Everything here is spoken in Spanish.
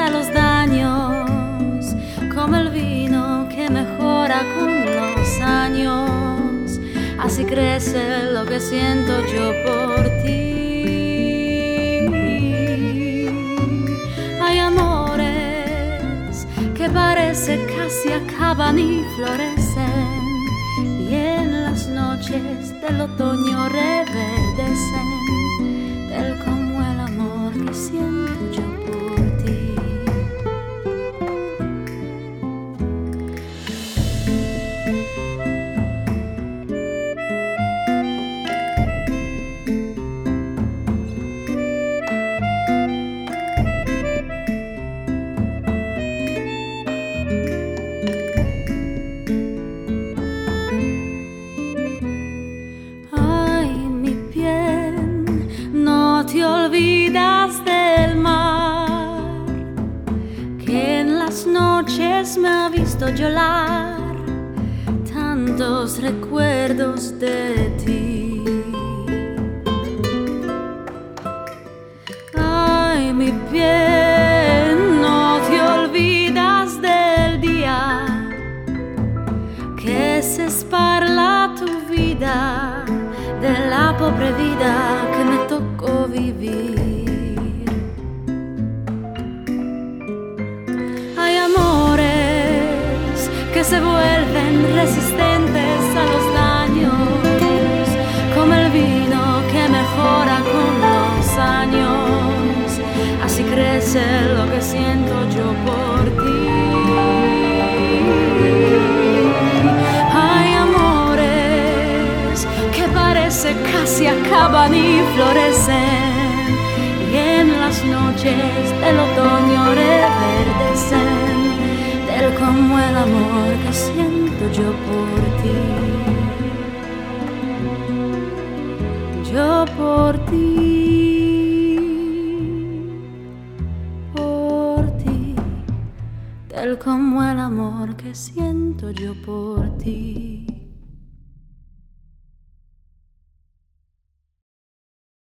a los daños, como el vino que mejora con los años. Así crece lo que siento yo por ti. Hay amores que parece casi acaban y florecen, y en las noches del otoño reverdecen, del como el amor que siento yo por ti. Te olvidas del mar, que en las noches me ha visto llorar tantos recuerdos de ti. Ay, mi piel, no te olvidas del día que se esparla tu vida, de la pobre vida que me tocó vivir. Hay amores que se vuelven resistentes a los daños, como el vino que mejora con los años. Así crece lo que siento yo por ti. Casi acaban y florecen, y en las noches del otoño reverdecen, del como el amor que siento yo por ti. Yo por ti, del como el amor que siento yo por ti.